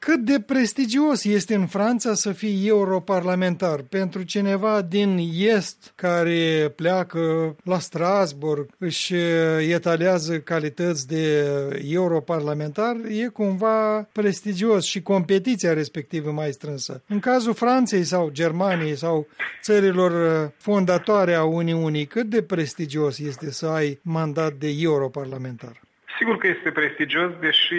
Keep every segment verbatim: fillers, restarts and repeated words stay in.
Cât de prestigios este în Franța să fii europarlamentar? Pentru cineva din Est care pleacă la Strasbourg, își etalează calități de europarlamentar, e cumva prestigios și competiția respectivă mai strânsă. În cazul Franței sau Germaniei sau țărilor fondatoare a Uniunii, cât de prestigios este să ai mandat de europarlamentar? Sigur că este prestigios, deși,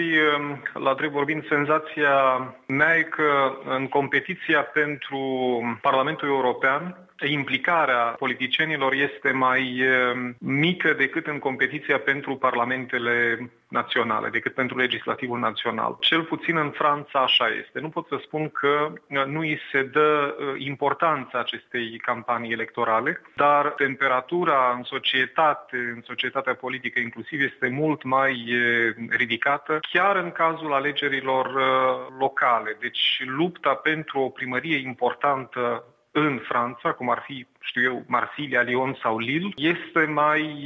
la drept vorbind, senzația mea e că în competiția pentru Parlamentul European, implicarea politicienilor este mai mică decât în competiția pentru parlamentele naționale, decât pentru legislativul național. Cel puțin în Franța așa este. Nu pot să spun că nu îi se dă importanța acestei campanii electorale, dar temperatura în societate, în societatea politică inclusiv, este mult mai ridicată, chiar în cazul alegerilor locale. Deci lupta pentru o primărie importantă în Franța, cum ar fi, știu eu, Marsilia, Lyon sau Lille, este mai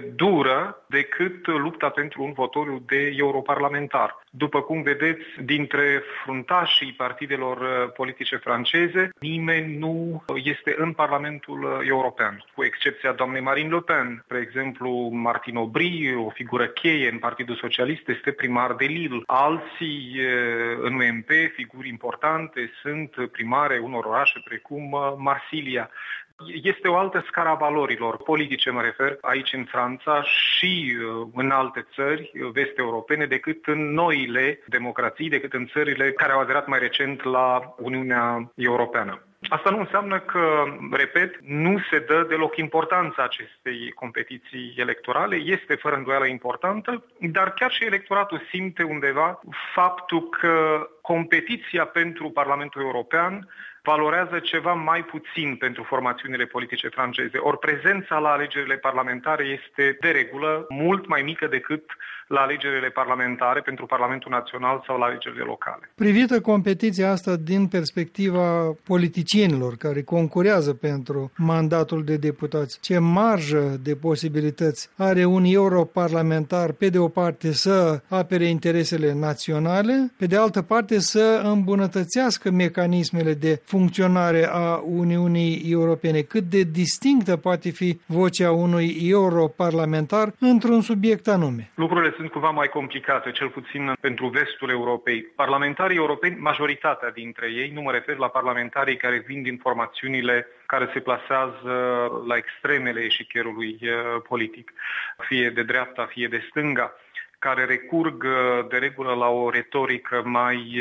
dură decât lupta pentru un votoriu de europarlamentar. După cum vedeți, dintre fruntașii partidelor politice franceze, nimeni nu este în Parlamentul European, cu excepția doamnei Marine Le Pen. Spre exemplu, Martine Aubry, o figură cheie în Partidul Socialist, este primar de Lille. Alții în U M P, figuri importante, sunt primare unor orașe precum Marsilia. Este o altă scară a valorilor politice, mă refer, aici în Franța și în alte țări vest-europene decât în noile democrații, decât în țările care au aderat mai recent la Uniunea Europeană. Asta nu înseamnă că, repet, nu se dă deloc importanța acestei competiții electorale. Este fără îndoială importantă, dar chiar și electoratul simte undeva faptul că competiția pentru Parlamentul European valorează ceva mai puțin pentru formațiunile politice franceze. Ori prezența la alegerile parlamentare este de regulă mult mai mică decât la alegerile parlamentare pentru Parlamentul Național sau la alegerile locale. Privită competiția asta din perspectiva politicienilor care concurează pentru mandatul de deputați, ce marjă de posibilități are un europarlamentar pe de o parte să apere interesele naționale, pe de altă parte să îmbunătățească mecanismele de funcționare a Uniunii Europene? Cât de distinctă poate fi vocea unui europarlamentar într-un subiect anume? Lucrurile sunt cumva mai complicate, cel puțin pentru vestul Europei. Parlamentarii europeni, majoritatea dintre ei, nu mă refer la parlamentarii care vin din formațiunile care se plasează la extremele eșichierului politic, fie de dreapta, fie de stânga, care recurg de regulă la o retorică mai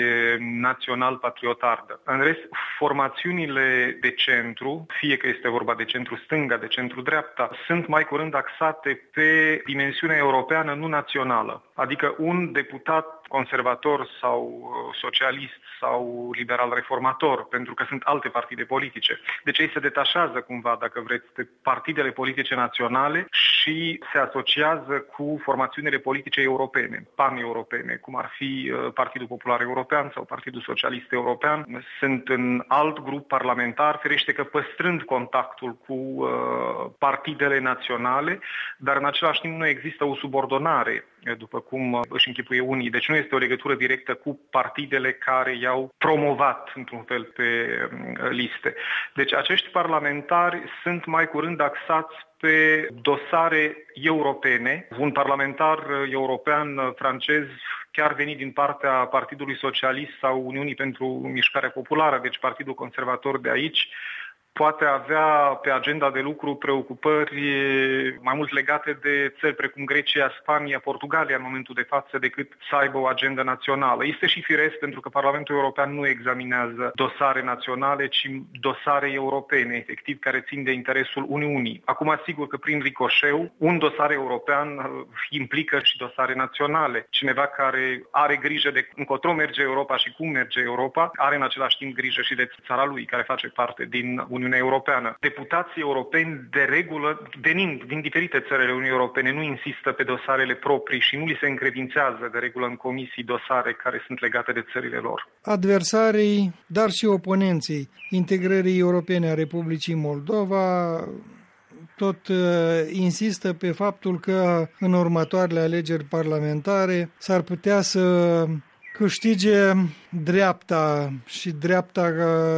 național-patriotardă. În rest, formațiunile de centru, fie că este vorba de centru-stânga, de centru-dreapta, sunt mai curând axate pe dimensiunea europeană, nu națională. Adică un deputat conservator sau socialist sau liberal-reformator, pentru că sunt alte partide politice. Deci ei se detașează cumva, dacă vreți, de partidele politice naționale și se asociază cu formațiunile politice europene, pan-europene, cum ar fi Partidul Popular European sau Partidul Socialist European. Sunt în alt grup parlamentar, ferește că păstrând contactul cu uh, partidele naționale, dar în același timp nu există o subordonare, după cum își închipuie unii. Deci nu este o legătură directă cu partidele care i-au promovat, într-un fel, pe liste. Deci acești parlamentari sunt mai curând axați pe dosare europene. Un parlamentar european francez, chiar venit din partea Partidului Socialist sau Uniunii pentru Mișcarea Populară, deci Partidul Conservator de aici, poate avea pe agenda de lucru preocupări mai mult legate de țări precum Grecia, Spania, Portugalia în momentul de față decât să aibă o agendă națională. Este și firesc pentru că Parlamentul European nu examinează dosare naționale, ci dosare europene, efectiv, care țin de interesul Uniunii. Acum, sigur că prin ricoșeu, un dosar european implică și dosare naționale. Cineva care are grijă de încotro merge Europa și cum merge Europa, are în același timp grijă și de țara lui, care face parte din Uniunea Europeană. Deputații europeni, de regulă, venind din diferite țări ale Uniunii Europene, nu insistă pe dosarele proprii și nu li se încredințează, de regulă, în comisii dosare care sunt legate de țările lor. Adversarii, dar și oponenții integrării europene a Republicii Moldova tot uh, insistă pe faptul că în următoarele alegeri parlamentare s-ar putea să câștige dreapta și dreapta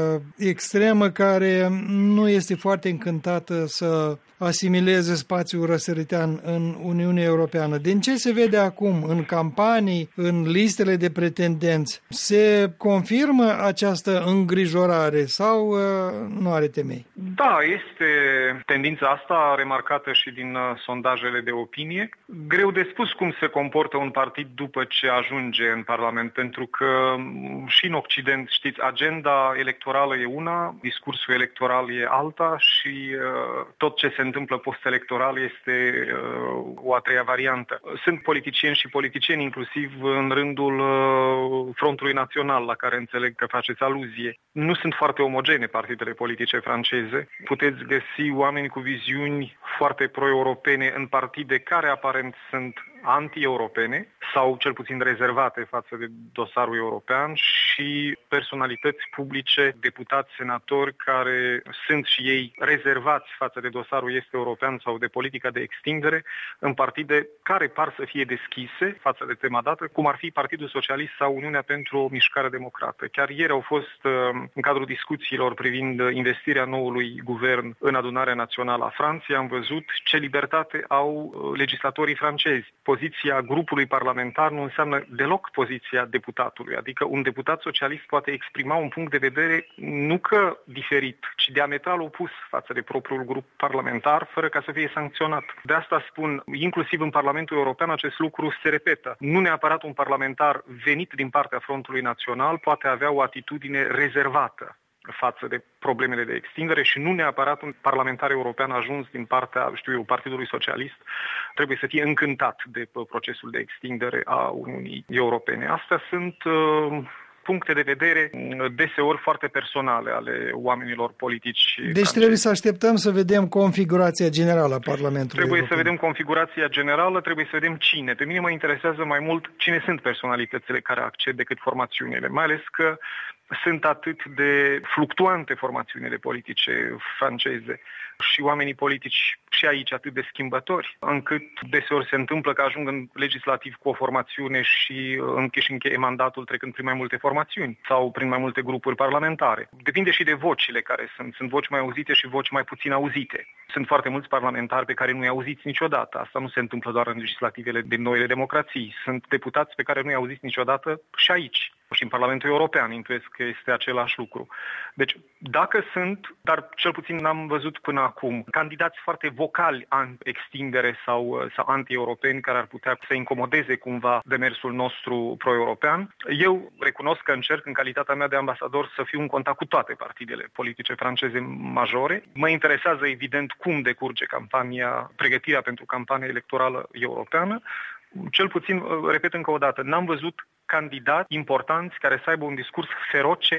extremă care nu este foarte încântată să asimileze spațiul răsăritean în Uniunea Europeană. Din ce se vede acum în campanii, în listele de pretendenți, se confirmă această îngrijorare sau uh, nu are temei? Da, este tendința asta remarcată și din uh, sondajele de opinie. Greu de spus cum se comportă un partid după ce ajunge în Parlament, pentru că și în Occident, știți, agenda electorală e una, discursul electoral e alta și uh, tot ce se întâmplă post-electoral este uh, o a treia variantă. Sunt politicieni și politicieni, inclusiv în rândul uh, Frontului Național, la care înțeleg că faceți aluzie. Nu sunt foarte omogene partidele politice franceze. Puteți găsi oameni cu viziuni foarte pro-europene în partide care aparent sunt anti-europene sau cel puțin rezervate față de dosarul european și personalități publice, deputați, senatori care sunt și ei rezervați față de dosarul este european sau de politica de extindere în partide care par să fie deschise față de tema dată, cum ar fi Partidul Socialist sau Uniunea pentru o Mișcare Democrată. Chiar ieri au fost, în cadrul discuțiilor privind investirea noului guvern în Adunarea Națională a Franței, am văzut ce libertate au legislatorii francezi. Poziția grupului parlamentar nu înseamnă deloc poziția deputatului, adică un deputat socialist poate exprima un punct de vedere nu că diferit, ci diametral opus față de propriul grup parlamentar, fără ca să fie sancționat. De asta spun, inclusiv în Parlamentul European acest lucru se repetă. Nu neapărat un parlamentar venit din partea Frontului Național poate avea o atitudine rezervată față de problemele de extindere și nu neapărat un parlamentar european ajuns din partea, știu eu, Partidului Socialist trebuie să fie încântat de procesul de extindere a Uniunii Europene. Astea sunt uh, puncte de vedere deseori foarte personale ale oamenilor politici. Deci francezi. Trebuie să așteptăm să vedem configurația generală a Parlamentului Trebuie European. să vedem configurația generală, trebuie să vedem cine. Pe mine mă interesează mai mult cine sunt personalitățile care acced decât formațiunile, mai ales că sunt atât de fluctuante formațiunile politice franceze și oamenii politici și aici atât de schimbători, încât deseori se întâmplă că ajung în legislativ cu o formațiune și încheși încheie mandatul trecând prin mai multe formațiuni sau prin mai multe grupuri parlamentare. Depinde și de vocile care sunt. Sunt voci mai auzite și voci mai puțin auzite. Sunt foarte mulți parlamentari pe care nu i auziți niciodată. Asta nu se întâmplă doar în legislativele din noile democrații. Sunt deputați pe care nu i auziți niciodată și aici. Și în Parlamentul European, intuiesc că este același lucru. Deci, dacă sunt, dar cel puțin n-am văzut până acum, candidați foarte vocali anti-extindere sau, sau anti-europeni care ar putea să incomodeze cumva demersul nostru pro-european, eu recunosc că încerc în calitatea mea de ambasador să fiu în contact cu toate partidele politice franceze majore. Mă interesează evident cum decurge campania, pregătirea pentru campania electorală europeană. Cel puțin, repet încă o dată, n-am văzut candidați importanți care să aibă un discurs feroce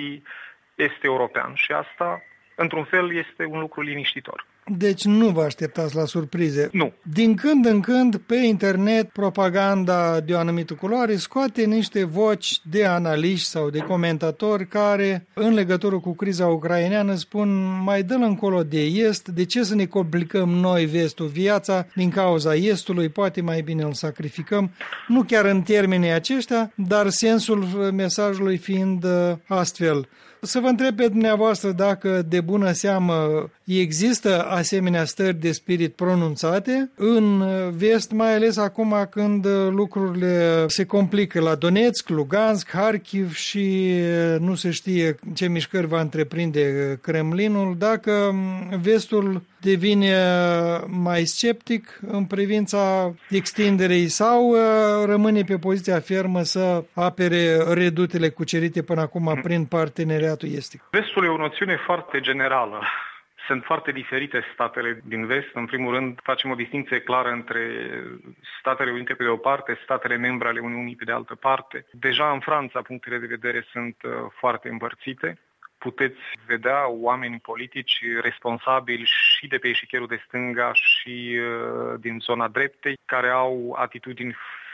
anti-est european și asta, într-un fel, este un lucru liniștitor. Deci nu vă așteptați la surprize. Nu. Din când în când, pe internet, propaganda de o anumită culoare scoate niște voci de analiști sau de comentatori care, în legătură cu criza ucraineană, spun mai dă-l încolo de est, de ce să ne complicăm noi vestul viața din cauza estului, poate mai bine îl sacrificăm. Nu chiar în termenii aceștia, dar sensul mesajului fiind astfel. Să vă întreb pe dumneavoastră dacă de bună seamă există asemenea stări de spirit pronunțate în vest, mai ales acum când lucrurile se complică la Donetsk, Lugansk, Kharkiv și nu se știe ce mișcări va întreprinde Kremlinul, dacă vestul devine mai sceptic în privința extinderei sau rămâne pe poziția fermă să apere redutele cucerite până acum prin parteneriatul estic? Vestul e o noțiune foarte generală. Sunt foarte diferite statele din vest. În primul rând, facem o distinție clară între Statele Unite pe de o parte, statele membre ale Uniunii pe de altă parte. Deja în Franța punctele de vedere sunt foarte împărțite. Puteți vedea oameni politici responsabili și de pe eșichierul de stânga și uh, din zona dreptei, care au atitudini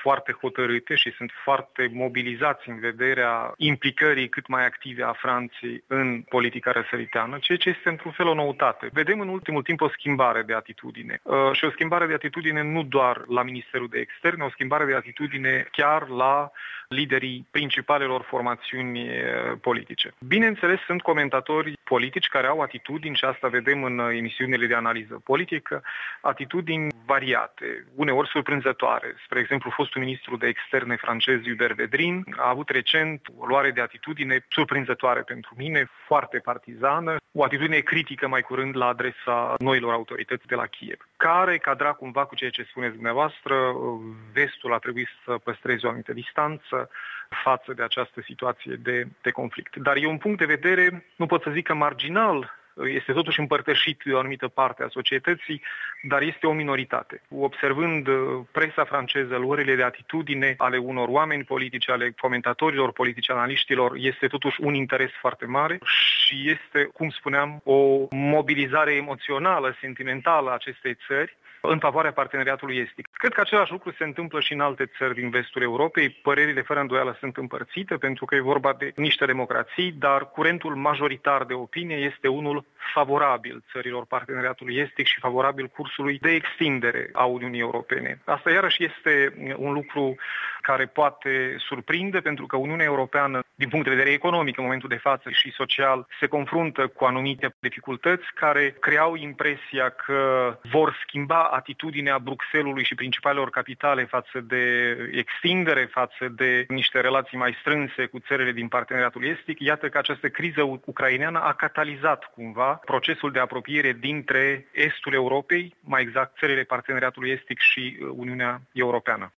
foarte hotărâte și sunt foarte mobilizați în vederea implicării cât mai active a Franței în politica răsăriteană, ceea ce este într-un fel o noutate. Vedem în ultimul timp o schimbare de atitudine și o schimbare de atitudine nu doar la Ministerul de Externe, o schimbare de atitudine chiar la liderii principalelor formațiuni politice. Bineînțeles, sunt comentatori politici care au atitudini, și asta vedem în emisiunile de analiză politică, atitudini variate, uneori surprinzătoare. Spre exemplu, fostul ministru de Externe francez Hubert Védrine a avut recent o luare de atitudine surprinzătoare pentru mine, foarte partizană, o atitudine critică mai curând la adresa noilor autorități de la Kiev, care cadra cumva cu ceea ce spuneți dumneavoastră. Vestul a trebuit să păstreze o anumită distanță față de această situație de, de conflict. Dar e un punct de vedere, nu pot să zic că marginal, este totuși împărtășit de o anumită parte a societății, dar este o minoritate. Observând presa franceză, luările de atitudine ale unor oameni politici, ale comentatorilor politici, analiștilor, este totuși un interes foarte mare și este, cum spuneam, o mobilizare emoțională, sentimentală a acestei țări în favoarea parteneriatului estic. Cred că același lucru se întâmplă și în alte țări din vestul Europei. Părerile fără îndoială sunt împărțite pentru că e vorba de niște democrații, dar curentul majoritar de opinie este unul favorabil țărilor parteneriatului estic și favorabil cursului de extindere a Uniunii Europene. Asta iarăși este un lucru care poate surprinde, pentru că Uniunea Europeană, din punct de vedere economic, în momentul de față și social, se confruntă cu anumite dificultăți care creau impresia că vor schimba atitudinea Bruxellesului și principalelor capitale față de extindere, față de niște relații mai strânse cu țările din parteneriatul estic. Iată că această criză ucraineană a catalizat cumva procesul de apropiere dintre estul Europei, mai exact țările parteneriatului estic și Uniunea Europeană.